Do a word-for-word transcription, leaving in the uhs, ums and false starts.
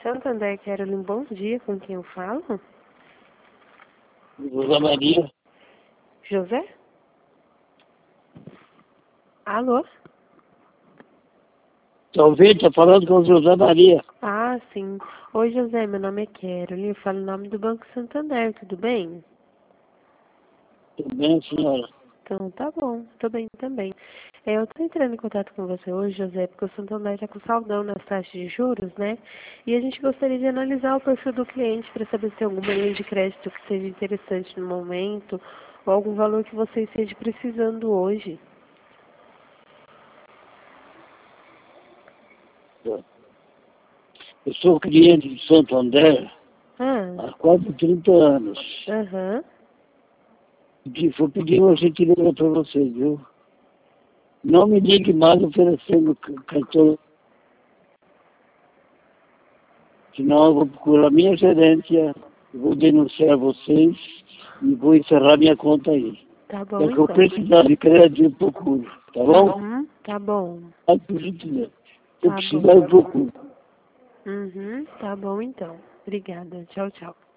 Santander, Carolyn, bom dia. Com quem eu falo? José Maria. José? Alô? Tá ouvindo? Tá falando com o José Maria. Ah, sim. Oi, José, meu nome é Carolyn. Eu falo em nome do Banco Santander, tudo bem? Tudo bem, senhora? Então, tá bom. Tô bem também. É, eu tô entrando em contato com você hoje, José, porque o Santander tá com saldão nas taxas de juros, né? E a gente gostaria de analisar o perfil do cliente para saber se tem alguma linha de crédito que seja interessante no momento ou algum valor que você esteja precisando hoje. Eu sou cliente de Santander Ah, há quase trinta anos. aham. E vou pedir uma gentileza para vocês, viu? Não me ligue mais oferecendo c- cartão, senão eu vou procurar a minha gerência, eu vou denunciar vocês e vou encerrar minha conta aí. Tá É bom, que eu então. precisar de crédito, eu procuro, tá bom? Uhum, tá bom. Mas, por gentileza, se eu Tá precisar, bom. eu procuro. Uhum, tá bom então. Obrigada. Tchau, tchau.